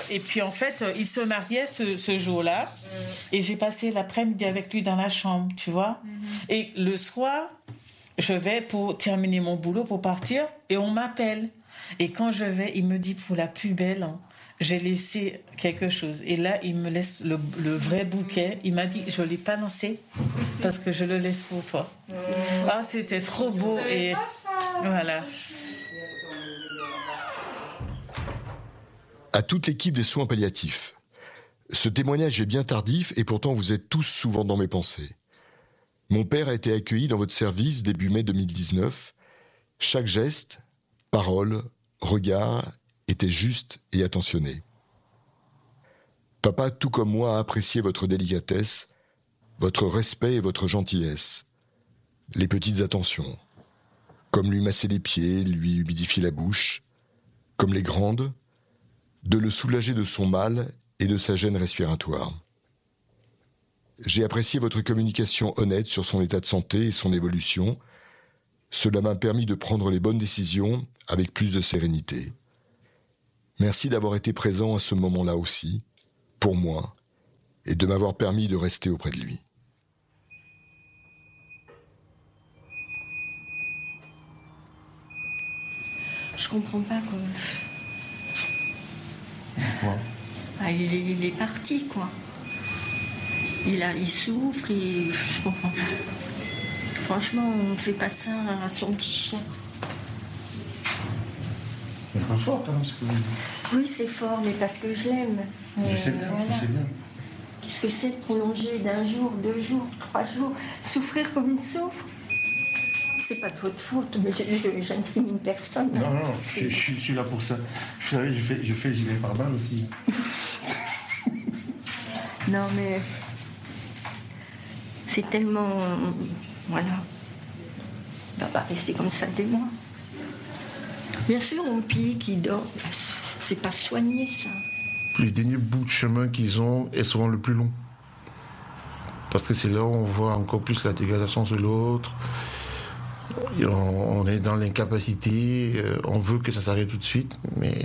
et puis en fait, il se mariait ce jour-là. Et j'ai passé l'après-midi avec lui dans la chambre, tu vois. Et le soir, je vais pour terminer mon boulot, pour partir, et on m'appelle. Et quand je vais, il me dit, pour la plus belle, hein, j'ai laissé quelque chose. Et là, il me laisse le vrai bouquet. Il m'a dit, je ne l'ai pas lancé parce que je le laisse pour toi. Ah, c'était trop beau. Et voilà. À toute l'équipe des soins palliatifs, ce témoignage est bien tardif et pourtant vous êtes tous souvent dans mes pensées. Mon père a été accueilli dans votre service début mai 2019. Chaque geste, parole, regard était juste et attentionné. Papa, tout comme moi, a apprécié votre délicatesse, votre respect et votre gentillesse. Les petites attentions, comme lui masser les pieds, lui humidifier la bouche, comme les grandes, de le soulager de son mal et de sa gêne respiratoire. J'ai apprécié votre communication honnête sur son état de santé et son évolution. Cela m'a permis de prendre les bonnes décisions avec plus de sérénité. Merci d'avoir été présent à ce moment-là aussi, pour moi, et de m'avoir permis de rester auprès de lui. Je comprends pas quoi. Pourquoi ? Il est parti quoi. Il souffre et je comprends pas. Franchement, on fait pas ça à son petit chien. C'est pas fort, hein, ce que vous dites. Oui, c'est fort, mais parce que je l'aime. Je sais bien, voilà. je sais bien. Qu'est-ce que c'est de prolonger d'un jour, 2 jours, 3 jours, souffrir comme il souffre? C'est pas de votre faute, mais j'incrimine personne. Non, je suis là pour ça. Vous savez, je fais gilet pare-balles aussi. Non, mais c'est tellement... Voilà. Il va pas rester comme ça des mois. Bien sûr, on pique, il dort. C'est pas soigné, ça. Les derniers bouts de chemin qu'ils ont est souvent le plus long. Parce que c'est là où on voit encore plus la dégradation de l'autre. On est dans l'incapacité, on veut que ça s'arrête tout de suite, mais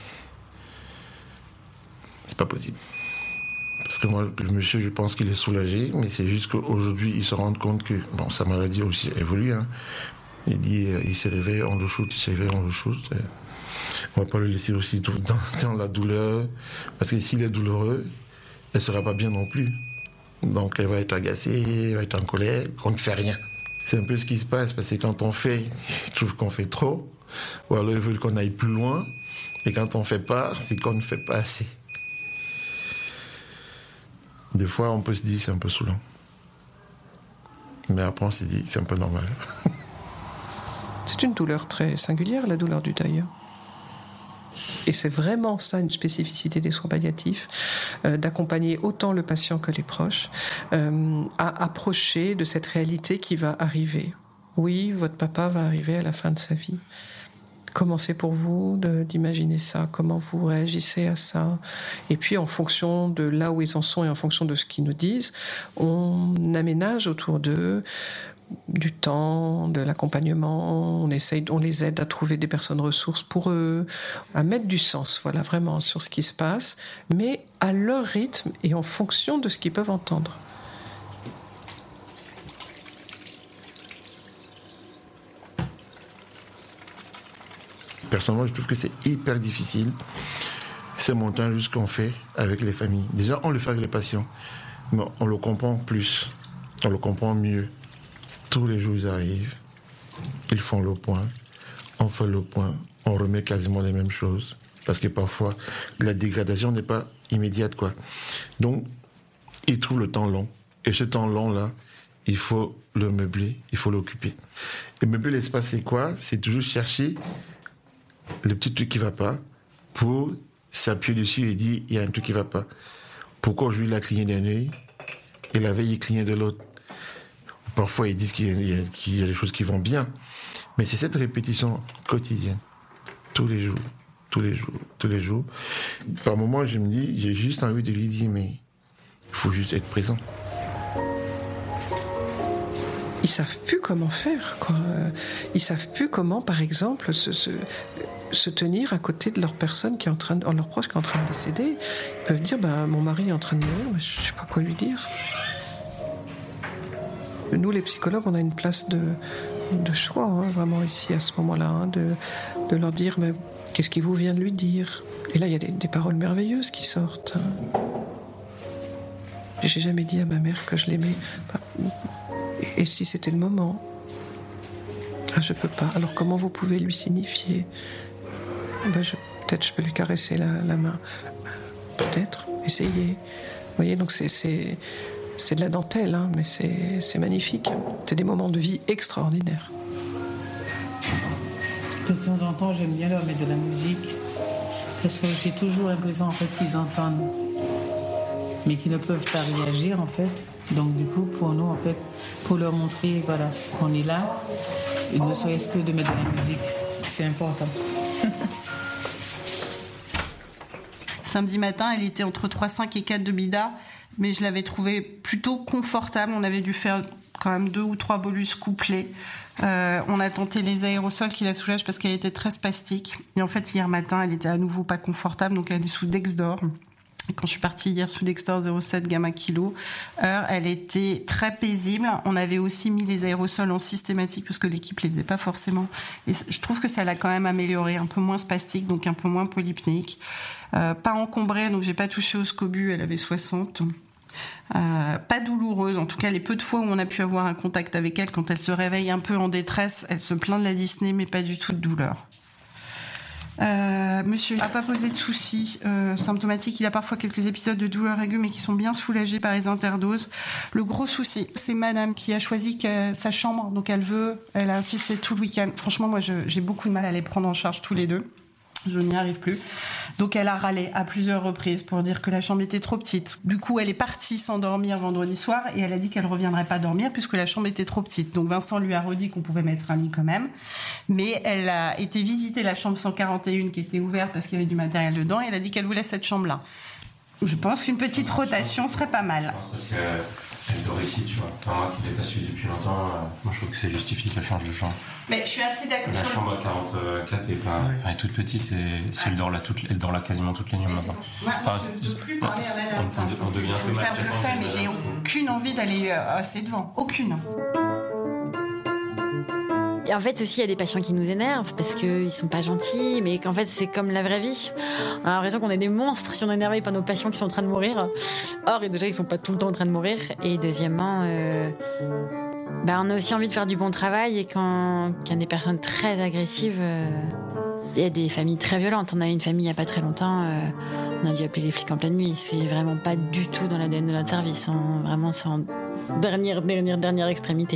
c'est pas possible. Parce que moi, le monsieur, je pense qu'il est soulagé, mais c'est juste qu'aujourd'hui, il se rend compte que, bon, sa maladie aussi évolue, hein. Il dit, il se réveille, on le shoot, il se réveille, on le shoot. On va pas le laisser aussi dans la douleur, parce que s'il est douloureux, elle sera pas bien non plus. Donc elle va être agacée, elle va être en colère, qu'on ne fait rien. C'est un peu ce qui se passe, parce que quand on fait, ils trouvent qu'on fait trop, ou alors ils veulent qu'on aille plus loin, et quand on fait pas, c'est qu'on ne fait pas assez. Des fois, on peut se dire c'est un peu saoulant. Mais après, on se dit c'est un peu normal. C'est une douleur très singulière, la douleur du deuil. Et c'est vraiment ça, une spécificité des soins palliatifs, d'accompagner autant le patient que les proches à approcher de cette réalité qui va arriver. Oui, votre papa va arriver à la fin de sa vie. Comment c'est pour vous d'imaginer ça? Comment vous réagissez à ça? Et puis, en fonction de là où ils en sont et en fonction de ce qu'ils nous disent, on aménage autour d'eux du temps, de l'accompagnement, on les aide à trouver des personnes ressources pour eux, à mettre du sens, voilà, vraiment, sur ce qui se passe, mais à leur rythme et en fonction de ce qu'ils peuvent entendre. Personnellement, je trouve que c'est hyper difficile, ces montages qu'on fait avec les familles. Déjà, on le fait avec les patients, mais on le comprend plus, on le comprend mieux. Tous les jours, ils arrivent, ils font le point, on fait le point, on remet quasiment les mêmes choses. Parce que parfois, la dégradation n'est pas immédiate, quoi. Donc, ils trouvent le temps long. Et ce temps long-là, il faut le meubler, il faut l'occuper. Et meubler l'espace, c'est quoi? C'est toujours chercher le petit truc qui ne va pas pour s'appuyer dessus et dire, il y a un truc qui ne va pas. Pourquoi aujourd'hui, il a cligné d'un œil et la veille, il clignait de l'autre? Parfois, ils disent qu'il y a des choses qui vont bien. Mais c'est cette répétition quotidienne. Tous les jours, tous les jours, tous les jours. Par moments, je me dis, j'ai juste envie de lui dire, mais il faut juste être présent. Ils savent plus comment faire, quoi. Ils savent plus comment, par exemple, se tenir à côté de leur personne qui est leur proche qui est en train de décéder. Ils peuvent dire mon mari est en train de mourir, mais je ne sais pas quoi lui dire. Nous, les psychologues, on a une place de choix, vraiment ici à ce moment-là, de leur dire mais qu'est-ce qui vous vient de lui dire. Et là, il y a des paroles merveilleuses qui sortent. J'ai jamais dit à ma mère que je l'aimais. Et si c'était le moment? Je peux pas. Alors comment vous pouvez lui signifier? Peut-être je peux lui caresser la main. Peut-être. Essayez. Vous voyez, donc c'est de la dentelle, mais c'est magnifique. C'est des moments de vie extraordinaires. De temps en temps, j'aime bien leur mettre de la musique. Parce que j'ai toujours l'impression, en fait, qu'ils entendent. Mais qu'ils ne peuvent pas réagir, en fait. Donc, du coup, pour nous, en fait, pour leur montrer, voilà, qu'on est là, il ne serait-ce que de mettre de la musique. C'est important. Samedi matin, elle était entre 3,5 et 4 de Bida, mais je l'avais trouvée plutôt confortable. On avait dû faire quand même 2 ou 3 bolus couplés. On a tenté les aérosols qui la soulagent parce qu'elle était très spastique. Et en fait, hier matin, elle était à nouveau pas confortable, donc elle est sous Dexdor. Et quand je suis partie hier sous Dexdor 0,7 gamma kilo heure, elle était très paisible. On avait aussi mis les aérosols en systématique parce que l'équipe les faisait pas forcément. Et je trouve que ça l'a quand même amélioré, un peu moins spastique, donc un peu moins polypnéique. Pas encombrée, donc j'ai pas touché au scobut, elle avait 60. Pas douloureuse, en tout cas les peu de fois où on a pu avoir un contact avec elle, quand elle se réveille un peu en détresse, elle se plaint de la dyspnée, mais pas du tout de douleur. Monsieur n'a pas posé de soucis symptomatiques. Il a parfois quelques épisodes de douleur aiguë, mais qui sont bien soulagés par les interdoses. Le gros souci, c'est madame qui a choisi sa chambre, donc elle a insisté tout le week-end. Franchement, moi, j'ai beaucoup de mal à les prendre en charge tous les deux. Je n'y arrive plus. Donc elle a râlé à plusieurs reprises pour dire que la chambre était trop petite. Du coup, elle est partie s'endormir vendredi soir et elle a dit qu'elle ne reviendrait pas dormir puisque la chambre était trop petite. Donc Vincent lui a redit qu'on pouvait mettre un lit quand même. Mais elle a été visiter la chambre 141 qui était ouverte parce qu'il y avait du matériel dedans et elle a dit qu'elle voulait cette chambre-là. Je pense qu'une petite rotation serait pas mal. Je pense parce qu'elle dort ici, tu vois. Enfin, moi qui l'ai pas suivi depuis longtemps, moi je trouve que c'est justifié qu'elle change de chambre. Mais je suis assez d'accord. La chambre à 44 est toute petite et si elle dort là quasiment toutes les nuits maintenant. Moi, je ne veux plus parler à madame. On devient un peu mal. Je le fais, mais j'ai aucune envie d'aller assez devant. Aucune. Et en fait aussi, il y a des patients qui nous énervent parce qu'ils sont pas gentils, mais qu'en fait, c'est comme la vraie vie. On a l'impression qu'on est des monstres si on est énervé par nos patients qui sont en train de mourir. Or, déjà, ils sont pas tout le temps en train de mourir. Et deuxièmement, on a aussi envie de faire du bon travail et quand il y a des personnes très agressives, il y a des familles très violentes. On a eu une famille il y a pas très longtemps, on a dû appeler les flics en pleine nuit. C'est vraiment pas du tout dans l'ADN de notre service. Vraiment, c'est en dernière extrémité.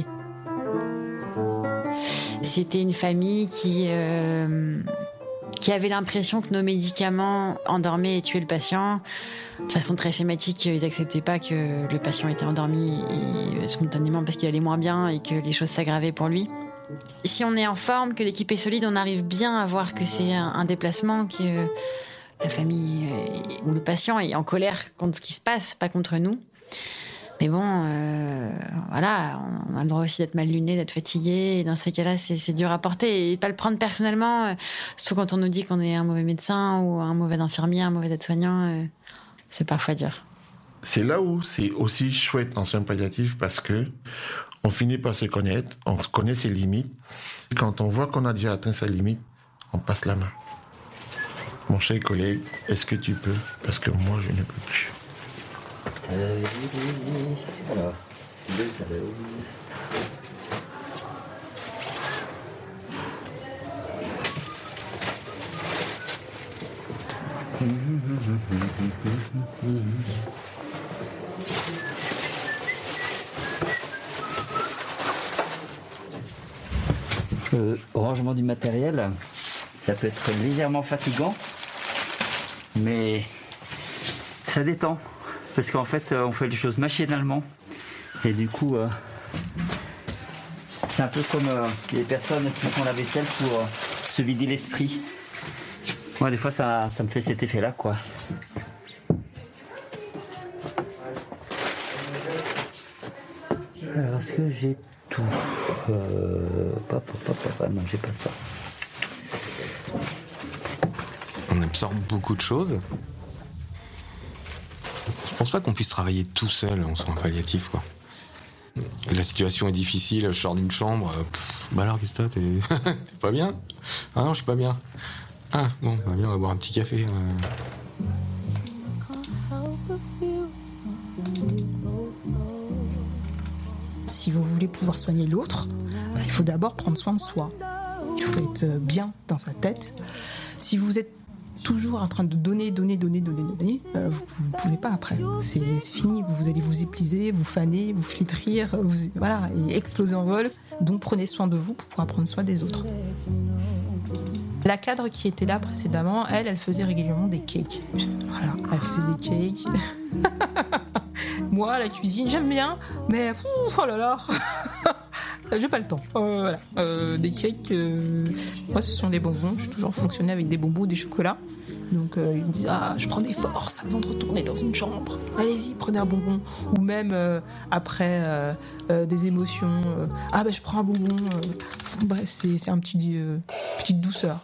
C'était une famille qui avait l'impression que nos médicaments endormaient et tuaient le patient. De façon très schématique, ils n'acceptaient pas que le patient était endormi spontanément parce qu'il allait moins bien et que les choses s'aggravaient pour lui. Si on est en forme, que l'équipe est solide, on arrive bien à voir que c'est un déplacement, que la famille ou le patient est en colère contre ce qui se passe, pas contre nous. Mais bon, voilà, on a le droit aussi d'être mal luné, d'être fatigué. Et dans ces cas-là, c'est dur à porter. Et pas le prendre personnellement, surtout quand on nous dit qu'on est un mauvais médecin ou un mauvais infirmier, un mauvais aide-soignant, c'est parfois dur. C'est là où c'est aussi chouette en soins palliatifs parce que on finit par se connaître, on connaît ses limites. Quand on voit qu'on a déjà atteint sa limite, on passe la main. Mon cher collègue, est-ce que tu peux? Parce que moi, je ne peux plus. Alors, 2 à 12. Au rangement du matériel, ça peut être légèrement fatigant, mais ça détend. Parce qu'en fait, on fait les choses machinalement. Et du coup, c'est un peu comme les personnes qui font la vaisselle pour se vider l'esprit. Moi, des fois, ça me fait cet effet-là, quoi. Alors, est-ce que j'ai tout? Non, j'ai pas ça. On absorbe beaucoup de choses. Je pense pas qu'on puisse travailler tout seul en soins palliatifs, quoi. La situation est difficile, je sors d'une chambre, bah alors qu'est-ce que t'as, t'es pas bien? Ah non, je suis pas bien. Ah bon, bah viens, on va boire un petit café. Si vous voulez pouvoir soigner l'autre, il faut d'abord prendre soin de soi. Il faut être bien dans sa tête. Si vous êtes toujours en train de donner, vous ne pouvez pas après. C'est fini, vous allez vous épuiser, vous faner, vous flétrir, voilà, et exploser en vol. Donc prenez soin de vous pour pouvoir prendre soin des autres. La cadre qui était là précédemment, elle faisait régulièrement des cakes. Voilà, elle faisait des cakes. Moi, la cuisine, j'aime bien, mais oh là là, j'ai pas le temps. Voilà, des cakes, moi ce sont des bonbons. Je suis toujours fonctionné avec des bonbons, des chocolats. Donc ils me disent je prends des forces avant de retourner dans une chambre. Allez-y, prenez un bonbon. Ou même après des émotions. Je prends un bonbon. Bref, c'est un petite douceur.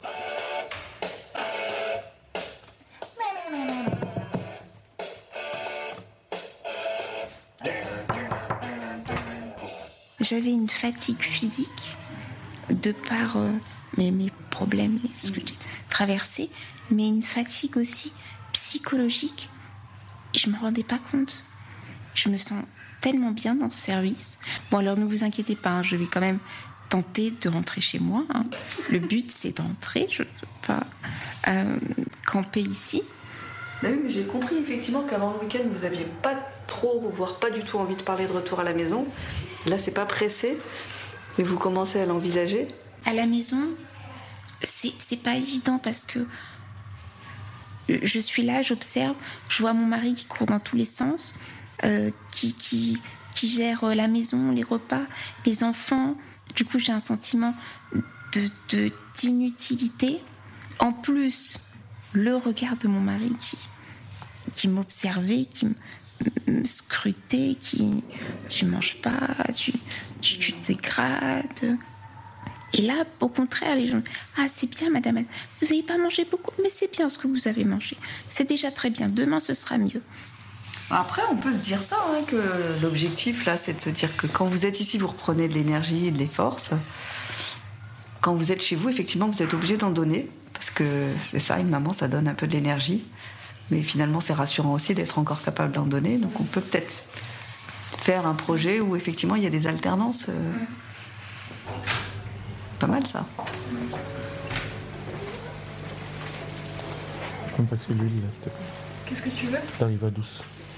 J'avais une fatigue physique de par mes problèmes, ce que j'ai traversé, mais une fatigue aussi psychologique. Je ne me rendais pas compte. Je me sens tellement bien dans ce service. Bon, alors ne vous inquiétez pas, je vais quand même tenter de rentrer chez moi. Le but, c'est d'entrer. Je ne peux pas camper ici. Bah oui, mais j'ai compris effectivement qu'avant le week-end, vous n'aviez pas trop, voire pas du tout envie de parler de retour à la maison. Là, c'est pas pressé, mais vous commencez à l'envisager. À la maison, c'est pas évident parce que je suis là, j'observe, je vois mon mari qui court dans tous les sens, qui gère la maison, les repas, les enfants. Du coup, j'ai un sentiment d'inutilité. En plus, le regard de mon mari qui m'observait, qui me scrutait, tu manges pas, tu te dégrades. Et là, au contraire, les gens, c'est bien, madame, vous n'avez pas mangé beaucoup, mais c'est bien ce que vous avez mangé. C'est déjà très bien, demain ce sera mieux. Après, on peut se dire ça, que l'objectif, là, c'est de se dire que quand vous êtes ici, vous reprenez de l'énergie et de les forces. Quand vous êtes chez vous, effectivement, vous êtes obligé d'en donner, parce que c'est ça, une maman, ça donne un peu de l'énergie. Mais finalement, c'est rassurant aussi d'être encore capable d'en donner. Donc on peut peut-être faire un projet où effectivement il y a des alternances. Pas mal ça. Je peux me passer l'huile là, s'il te plaît. Qu'est-ce que tu veux? T'arrives à douce.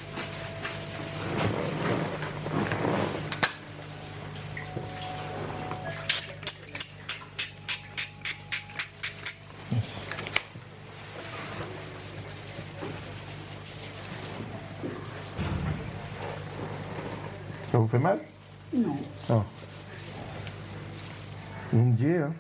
Ça vous fait mal? Non. Ah. Vous me dites, hein?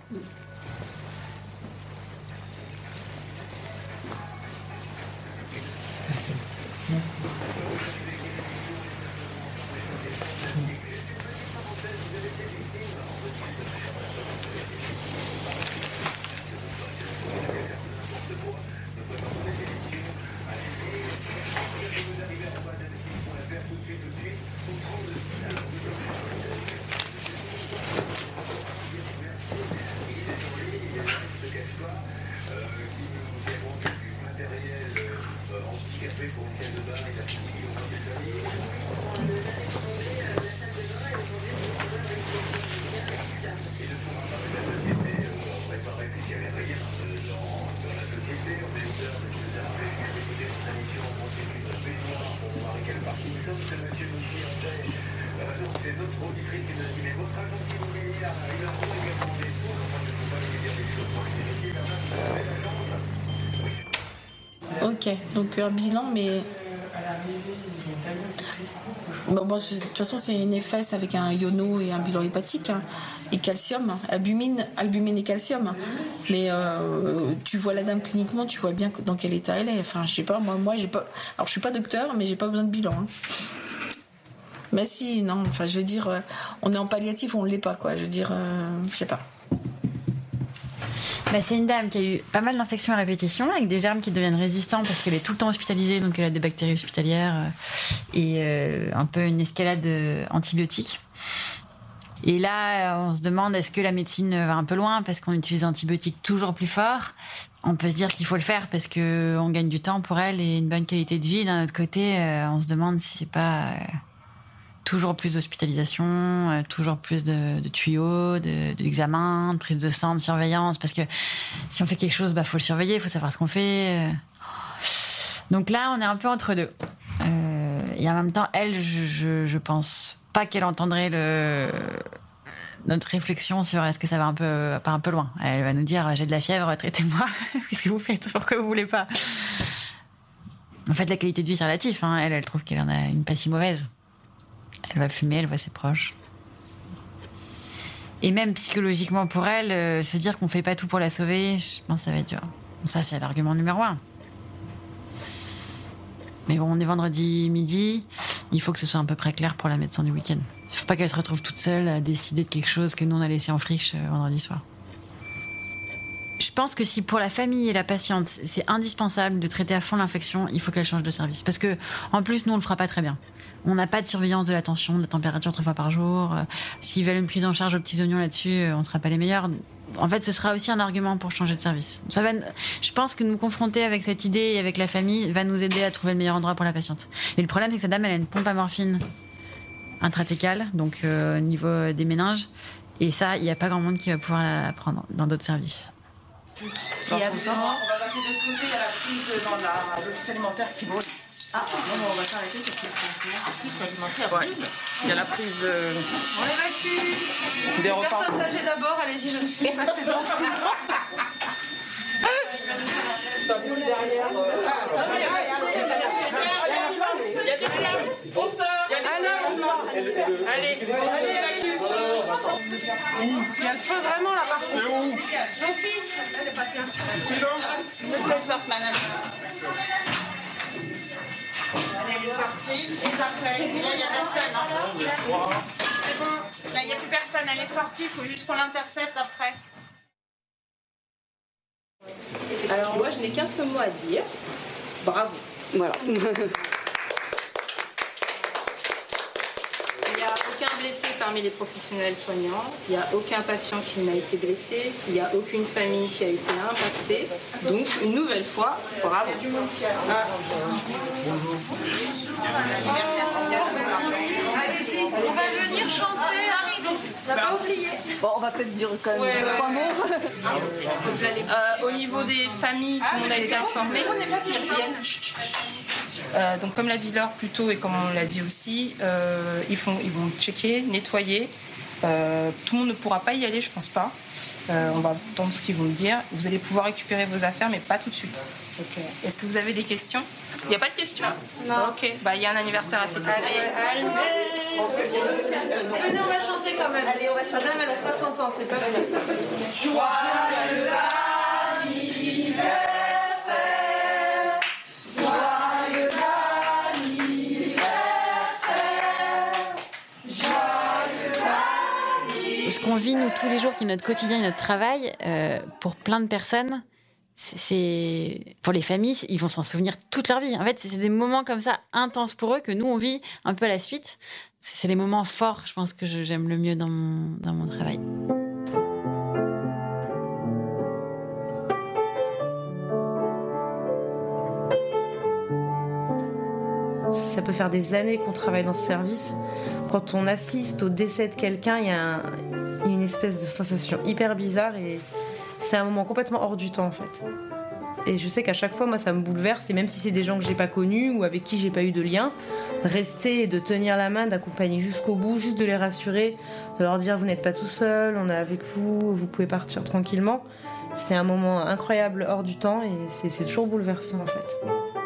Ok, donc un bilan, mais bon, de toute façon c'est une EFS avec un iono et un bilan hépatique et calcium, albumine et calcium. Mais tu vois la dame cliniquement, tu vois bien dans quel état elle est. Enfin, je sais pas, moi j'ai pas. Alors je suis pas docteur, mais j'ai pas besoin de bilan. Mais si, non, enfin je veux dire, on est en palliatif, on l'est pas quoi. Je veux dire, je sais pas. C'est une dame qui a eu pas mal d'infections à répétition, avec des germes qui deviennent résistants parce qu'elle est tout le temps hospitalisée, donc elle a des bactéries hospitalières et un peu une escalade antibiotique. Et là, on se demande, est-ce que la médecine va un peu loin parce qu'on utilise des antibiotiques toujours plus forts? On peut se dire qu'il faut le faire parce qu'on gagne du temps pour elle et une bonne qualité de vie. D'un autre côté, on se demande si c'est pas toujours plus d'hospitalisation, toujours plus de tuyaux, d'examens, de prise de sang, de surveillance. Parce que si on fait quelque chose, faut le surveiller, il faut savoir ce qu'on fait. Donc là, on est un peu entre deux. Et en même temps, elle, je pense pas qu'elle entendrait notre réflexion sur est-ce que ça va pas un peu loin. Elle va nous dire j'ai de la fièvre, traitez-moi. Qu'est-ce que vous faites? Pourquoi vous voulez pas? En fait, la qualité de vie c'est relatif. Elle trouve qu'elle en a une pas si mauvaise. Elle va fumer, elle voit ses proches. Et même psychologiquement pour elle, se dire qu'on fait pas tout pour la sauver, je pense que ça va être dur. Ça, c'est l'argument numéro 1. Mais bon, on est vendredi midi, il faut que ce soit à peu près clair pour la médecin du week-end. Il ne faut pas qu'elle se retrouve toute seule à décider de quelque chose que nous on a laissé en friche vendredi soir. Je pense que si pour la famille et la patiente, c'est indispensable de traiter à fond l'infection, il faut qu'elle change de service. Parce que, en plus, nous, on le fera pas très bien. On n'a pas de surveillance de la tension, de la température 3 fois par jour. S'ils veulent une prise en charge aux petits oignons là-dessus, on ne sera pas les meilleurs. En fait, ce sera aussi un argument pour changer de service. Je pense que nous confronter avec cette idée et avec la famille va nous aider à trouver le meilleur endroit pour la patiente. Et le problème, c'est que cette dame, elle a une pompe à morphine intratécale, donc au niveau des méninges. Et ça, il n'y a pas grand monde qui va pouvoir la prendre dans d'autres services. On va passer de côté, il y a la prise dans l'office alimentaire qui brûle. Ah, non, on va s'arrêter cette l'office alimentaire brûle. Il y a la prise. On évacue. Des repas. Personnes âgées d'abord, allez-y, je ne suis pas sédentaire. Ça brûle derrière. Il y a du flamme. On sort. Allez, évacue. Il y a le feu vraiment là-bas. C'est où? Mon fils. Elle est pas bien. C'est là. Je te sorte, madame. Elle est sortie. Et parfait. Là, il n'y a personne. C'est bon. Là, il n'y a plus personne. Elle est sortie. Il faut juste qu'on l'intercepte après. Alors, moi, je n'ai qu'un seul mot à dire. Bravo. Voilà. Il n'y a aucun blessé parmi les professionnels soignants. Il n'y a aucun patient qui n'a été blessé. Il n'y a aucune famille qui a été impactée. Donc, une nouvelle fois, bravo. Bonjour. Allez-y, on va venir chanter. On n'a pas oublié. Bon, on va peut-être dire quand même 3 mots. Au niveau des familles, tout le monde a été informé. Donc, comme l'a dit Laure plus tôt et comme on l'a dit aussi, ils vont checker, nettoyer. Tout le monde ne pourra pas y aller, je pense pas. On va entendre ce qu'ils vont me dire. Vous allez pouvoir récupérer vos affaires, mais pas tout de suite. Okay. Est-ce que vous avez des questions? Il n'y a pas de questions? Non. Ok, il y a un anniversaire à fêter. Allez. Venez, on va chanter quand même. Allez, on va chanter. Madame, elle a 60 ans, c'est pas vrai. Joyeux anniversaire. Joyeux anniversaire. Ce qu'on vit, nous, tous les jours, qui est notre quotidien et notre travail, pour plein de personnes, c'est pour les familles, ils vont s'en souvenir toute leur vie. En fait, c'est des moments comme ça intenses pour eux que nous on vit un peu à la suite. C'est les moments forts, je pense, que j'aime le mieux dans mon travail. Ça peut faire des années qu'on travaille dans ce service. Quand on assiste au décès de quelqu'un, il y a une espèce de sensation hyper bizarre et c'est un moment complètement hors du temps en fait. Et je sais qu'à chaque fois, moi, ça me bouleverse. Et même si c'est des gens que j'ai pas connus ou avec qui j'ai pas eu de lien, de rester et de tenir la main, d'accompagner jusqu'au bout, juste de les rassurer, de leur dire vous n'êtes pas tout seul, on est avec vous, vous pouvez partir tranquillement. C'est un moment incroyable hors du temps et c'est toujours bouleversant en fait.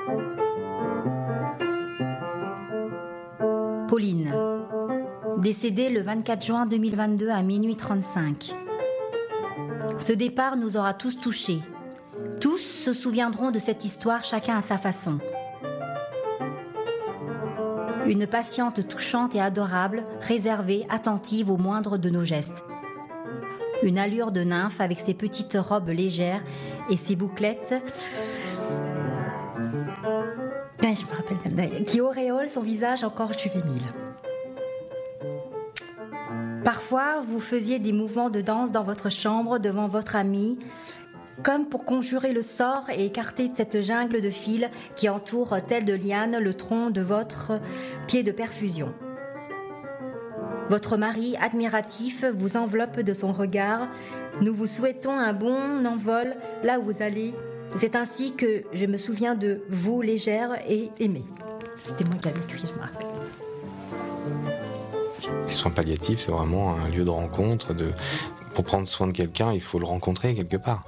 Pauline, décédée le 24 juin 2022 à minuit 35. Ce départ nous aura tous touchés. Tous se souviendront de cette histoire, chacun à sa façon. Une patiente touchante et adorable, réservée, attentive au moindre de nos gestes. Une allure de nymphe avec ses petites robes légères et ses bouclettes. Je me rappelle qui auréole son visage encore juvénile. Parfois, vous faisiez des mouvements de danse dans votre chambre devant votre ami, comme pour conjurer le sort et écarter cette jungle de fils qui entoure, tel de lianes, le tronc de votre pied de perfusion. Votre mari, admiratif, vous enveloppe de son regard. Nous vous souhaitons un bon envol là où vous allez. C'est ainsi que je me souviens de vous, légère et aimée. C'était moi qui avais écrit, je me rappelle. Les soins palliatifs, c'est vraiment un lieu de rencontre. Pour prendre soin de quelqu'un, il faut le rencontrer quelque part.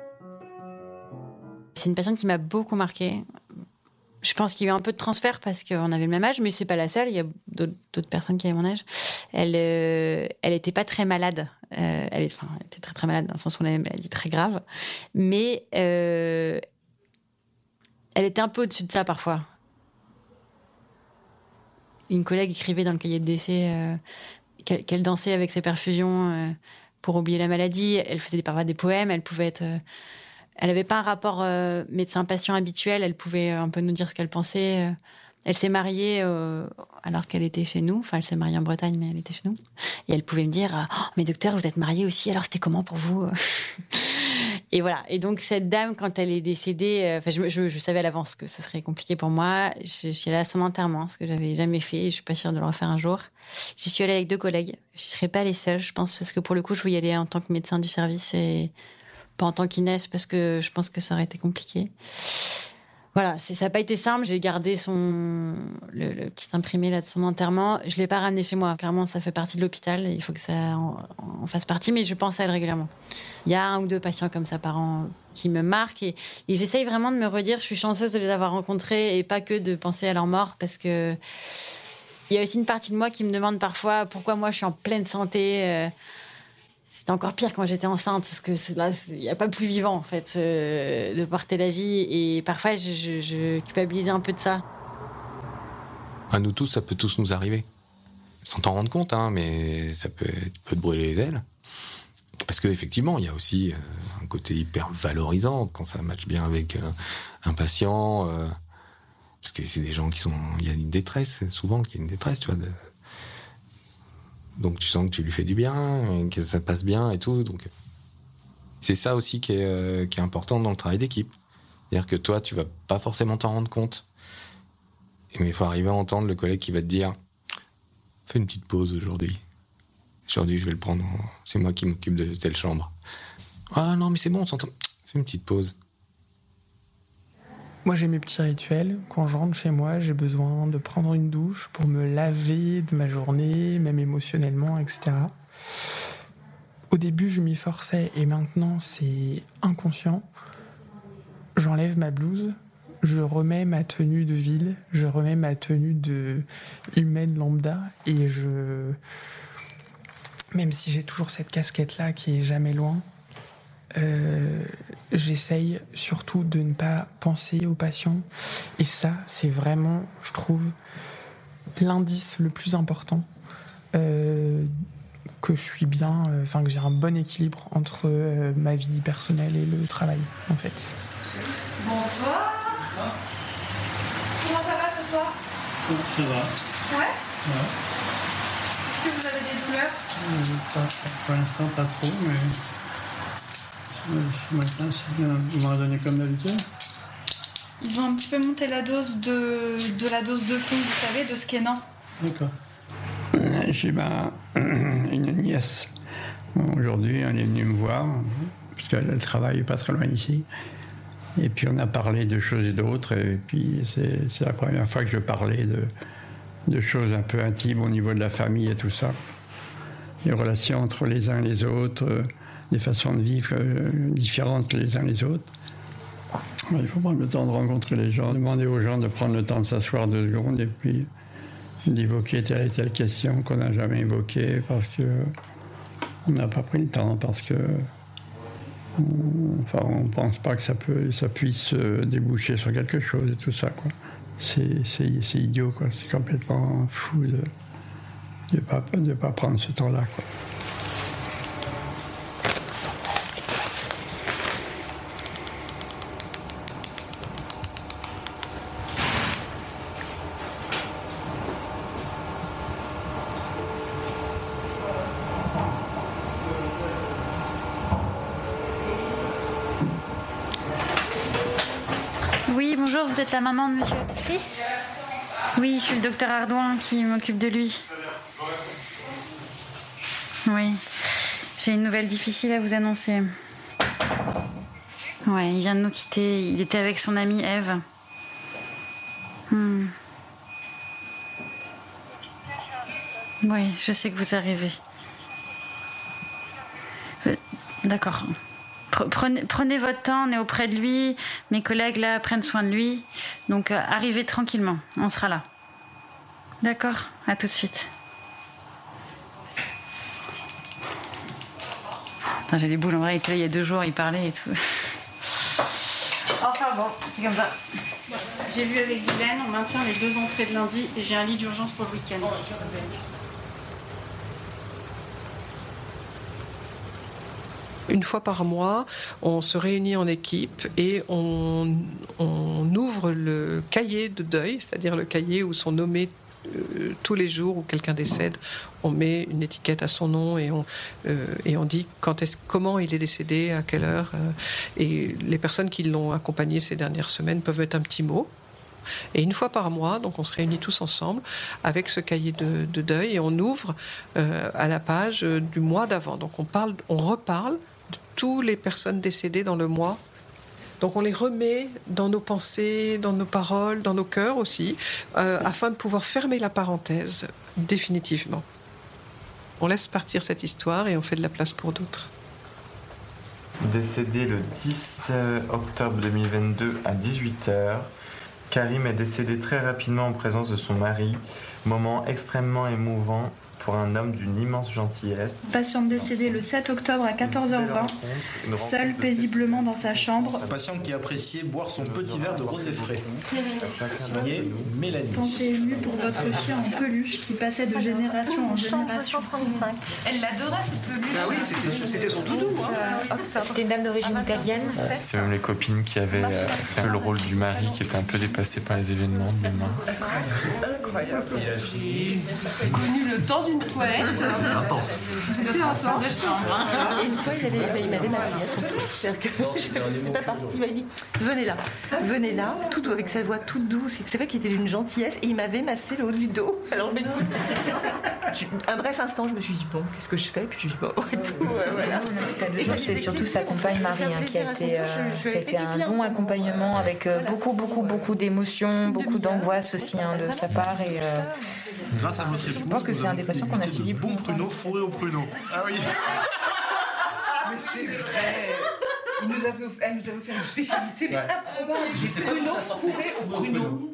C'est une patiente qui m'a beaucoup marquée. Je pense qu'il y a eu un peu de transfert parce qu'on avait le même âge, mais c'est pas la seule. Il y a d'autres personnes qui avaient mon âge. Elle était pas très malade. Elle était très très malade dans le sens où on avait une maladie très grave. Mais elle était un peu au-dessus de ça parfois. Une collègue écrivait dans le cahier de décès qu'elle dansait avec ses perfusions pour oublier la maladie. Elle faisait parfois des poèmes. Elle pouvait être... Elle n'avait pas un rapport médecin-patient habituel. Elle pouvait un peu nous dire ce qu'elle pensait. Elle s'est mariée alors qu'elle était chez nous. Enfin, elle s'est mariée en Bretagne, mais elle était chez nous. Et elle pouvait me dire « Oh, mais docteur, vous êtes mariée aussi, alors c'était comment pour vous ?» Et voilà. Et donc, cette dame, quand elle est décédée, je savais à l'avance que ce serait compliqué pour moi. Je suis allée à son enterrement, ce que j'avais jamais fait. Et je ne suis pas sûre de le refaire un jour. J'y suis allée avec 2 collègues. Je ne serais pas allée seule, je pense, parce que pour le coup, je voulais y aller en tant que médecin du service et pas en tant qu'Inès, parce que je pense que ça aurait été compliqué. Voilà, ça n'a pas été simple. J'ai gardé le petit imprimé là, de son enterrement. Je ne l'ai pas ramené chez moi. Clairement, ça fait partie de l'hôpital. Il faut que ça en fasse partie, mais je pense à elle régulièrement. Il y a 1 ou 2 patients comme ça par an qui me marquent. Et j'essaye vraiment de me redire, je suis chanceuse de les avoir rencontrés et pas que de penser à leur mort, parce que il y a aussi une partie de moi qui me demande parfois pourquoi moi je suis en pleine santé. C'était encore pire quand j'étais enceinte, parce que là, il n'y a pas plus vivant, en fait, de porter la vie. Et parfois, je culpabilisais un peu de ça. À nous tous, ça peut tous nous arriver. Sans t'en rendre compte, hein, mais ça peut te brûler les ailes. Parce qu'effectivement, il y a aussi un côté hyper valorisant quand ça matche bien avec un patient. Parce que c'est des gens qui sont... Il y a une détresse, souvent, qu'il y a une détresse, tu vois, donc tu sens que tu lui fais du bien, que ça passe bien et tout. Donc c'est ça aussi qui est important dans le travail d'équipe. C'est-à-dire que toi, tu vas pas forcément t'en rendre compte. Mais il faut arriver à entendre le collègue qui va te dire « Fais une petite pause aujourd'hui. Aujourd'hui, je vais le prendre. C'est moi qui m'occupe de telle chambre. »« Ah non, mais c'est bon, on s'entend. Fais une petite pause. » Moi, j'ai mes petits rituels. Quand je rentre chez moi, j'ai besoin de prendre une douche pour me laver de ma journée, même émotionnellement, etc. Au début, je m'y forçais et maintenant, c'est inconscient. J'enlève ma blouse, je remets ma tenue de ville, je remets ma tenue de humaine lambda et même si j'ai toujours cette casquette-là qui est jamais loin, j'essaye surtout de ne pas penser aux patients. Et ça, c'est vraiment, je trouve, l'indice le plus important, que je suis bien, que j'ai un bon équilibre entre ma vie personnelle et le travail, en fait. Bonsoir. Comment ça va ce soir? Ça va. Ouais? Ouais. Est-ce que vous avez des douleurs? Pour l'instant, pas trop, mais... Ce matin, ils m'ont donné comme d'habitude. Ils ont un petit peu monté la dose de la dose de fond, vous savez, de Skénan. D'accord. J'ai une nièce. Aujourd'hui, elle est venue me voir, parce qu'elle travaille pas très loin d'ici. Et puis on a parlé de choses et d'autres, et puis c'est la première fois que je parlais de choses un peu intimes au niveau de la famille et tout ça. Les relations entre les uns et les autres, des façons de vivre différentes les uns les autres. Il faut prendre le temps de rencontrer les gens, demander aux gens de prendre le temps de s'asseoir 2 secondes et puis d'évoquer telle et telle question qu'on n'a jamais évoquée parce qu'on n'a pas pris le temps, parce que on pense pas que ça puisse déboucher sur quelque chose et tout ça, quoi. C'est idiot, quoi. C'est complètement fou de pas prendre ce temps-là, quoi. bonjour, vous êtes la maman de monsieur Petri ? Oui, je suis le docteur Ardouin qui m'occupe de lui. Oui, j'ai une nouvelle difficile à vous annoncer. Ouais, il vient de nous quitter. Il était avec son amie Ève. Oui, je sais que vous arrivez. D'accord. Prenez votre temps, on est auprès de lui. Mes collègues là prennent soin de lui. Donc arrivez tranquillement, on sera là. D'accord, à tout de suite. Attends, j'ai des boules en vrai, il y a 2 jours, il parlait et tout. Enfin bon, c'est comme ça. J'ai vu avec Guylaine, on maintient les 2 entrées de lundi et j'ai un lit d'urgence pour le week-end. Une fois par mois, on se réunit en équipe et on ouvre le cahier de deuil, c'est-à-dire le cahier où sont nommés tous les jours où quelqu'un décède. On met une étiquette à son nom et on dit comment il est décédé, à quelle heure. Et les personnes qui l'ont accompagné ces dernières semaines peuvent mettre un petit mot. Et une fois par mois, donc on se réunit tous ensemble avec ce cahier de deuil et on ouvre à la page du mois d'avant. Donc on reparle de toutes les personnes décédées dans le mois. Donc on les remet dans nos pensées, dans nos paroles, dans nos cœurs aussi, afin de pouvoir fermer la parenthèse définitivement. On laisse partir cette histoire et on fait de la place pour d'autres. Décédé le 10 octobre 2022 à 18h, Karim est décédé très rapidement en présence de son mari. Moment extrêmement émouvant pour un homme d'une immense gentillesse. Patiente décédée le 7 octobre à 14h20, seule paisiblement dans sa chambre. La patiente qui appréciait boire son petit verre de rosé frais. Signé Mélanie. Pensée émue pour votre chien en peluche qui passait de génération en génération. Elle l'adorait cette peluche. Ah oui, c'était son tout doux. C'était une dame d'origine italienne. C'est même les copines qui avaient fait le rôle du mari qui était un peu dépassé par les événements de mémoire. Incroyable. Et la fille Connu le temps d'une toilette. C'était intense. C'était intense. Et une fois, il m'avait massé à son tour. C'est-à-dire que je suis pas partie. Il m'a dit venez là, tout doux, avec sa voix toute douce. C'est vrai qu'il était d'une gentillesse et il m'avait massé le haut du dos. Alors, un bref instant, je me suis dit bon, qu'est-ce que je fais? Puis je dis bon, et tout, voilà. C'est surtout sa compagne Marie qui a été, c'était un long accompagnement avec beaucoup d'émotions, beaucoup d'angoisse aussi de sa part et. Grâce à votre je pense que c'est un des patients qu'on a suivi. Bon pruneau fourré au pruneau. Ah oui. Mais c'est vrai. Elle nous avait offert une spécialité mais improbable. Des pruneaux fourrés au pruneau.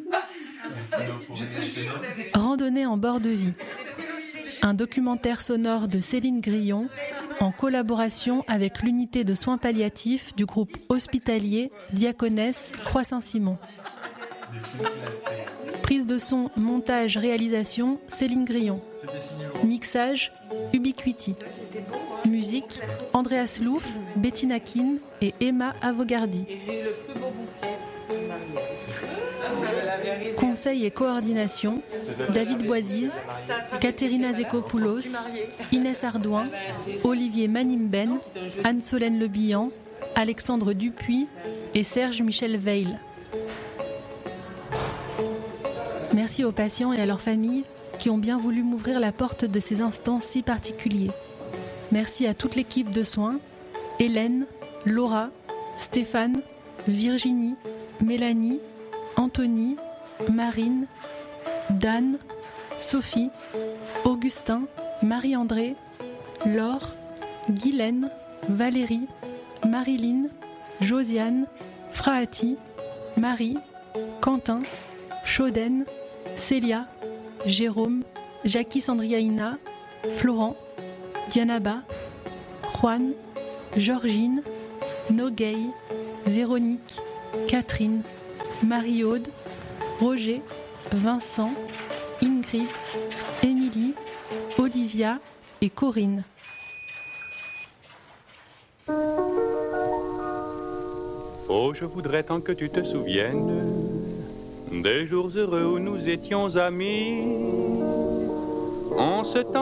Randonnée en bord de vie. Un documentaire sonore de Céline Grillon en collaboration avec l'unité de soins palliatifs du groupe hospitalier Diaconesse Croix-Saint-Simon. Prise de son, montage, réalisation, Céline Grillon. Mixage, Ubiquiti. Musique, Andreas Louf, Bettina Kin et Emma Avogardi. Conseil et coordination, David Boisiz, Katerina Zekopoulos, Inès Ardouin, Olivier Manimben, Anne-Solène Lebillan, Alexandre Dupuis et Serge Michel Veil. Merci aux patients et à leurs familles qui ont bien voulu m'ouvrir la porte de ces instants si particuliers. Merci à toute l'équipe de soins, Hélène, Laura, Stéphane, Virginie, Mélanie, Anthony, Marine, Dan, Sophie, Augustin, Marie-André, Laure, Guylaine, Valérie, Marilyn, Josiane, Fraati, Marie, Quentin, Chaudaine, Célia, Jérôme, Jackie Sandriaïna, Florent, Dianaba, Juan, Georgine, Nogueil, Véronique, Catherine, Marie-Aude, Roger, Vincent, Ingrid, Émilie, Olivia et Corinne. Oh, je voudrais tant que tu te souviennes des jours heureux où nous étions amis. En ce temps